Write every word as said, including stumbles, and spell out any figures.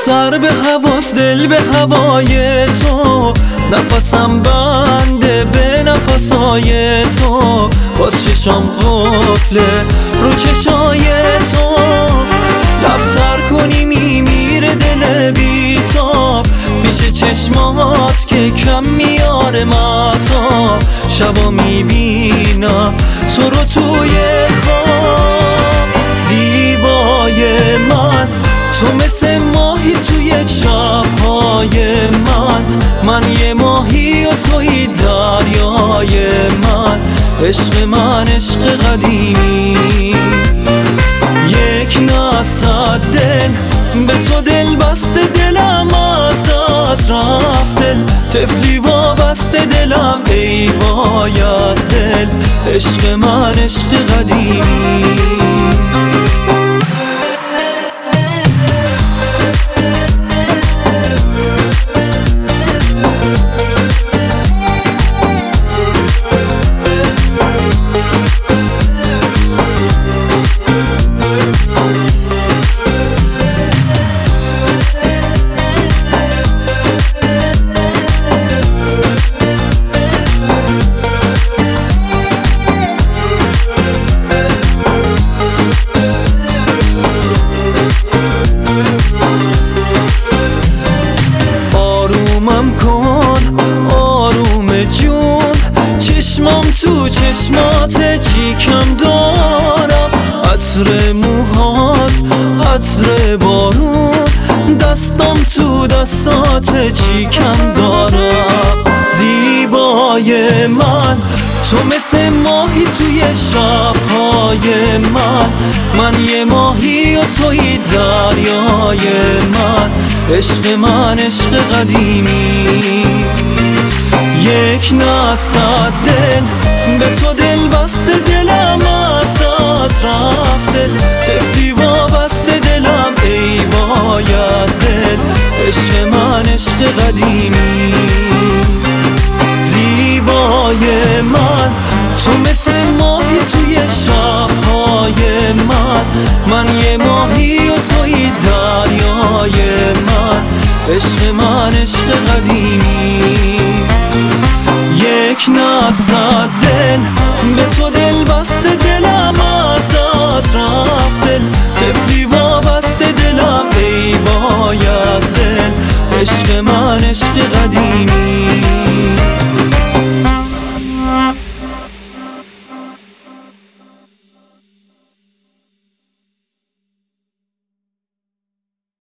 سر به هواست دل به هوای تو، نفسم بنده به نفسای تو، باز چشام قفله رو چشای تو، لب تر کنی میمیره دل بی تو، پیش چشمات که کم میاره متا، شبا میبینم تو رو توی خواب. زیبای من تو مثل ماهی توی شبهای من، من یه ماهی و توی دریای من، عشق من عشق قدیمی، یک نصد دل به تو دل بسته، دلم از دست رفت دل، طفلی وابسته دلم ای وای از دل، عشق من عشق قدیمی. تو چشمات چی کم دارم، عطر موهات عطر بارون، دستم تو دستات چی کم دارم. زیبای من تو مثل ماهی توی شبهای من، من یه ماهی و توی دریای من، عشق من عشق قدیمی، یک نصد دل به تو دل بسته، دلم از دست رفت دل، طفلی وابسته دلم ای وای از دل، عشق من عشق قدیمی. زیبای من تو مثل ماهی توی شبهای من، من یه ماهی و توی دریای من، عشق من عشق قدیمی، یک نصد دل به تو دل بسته.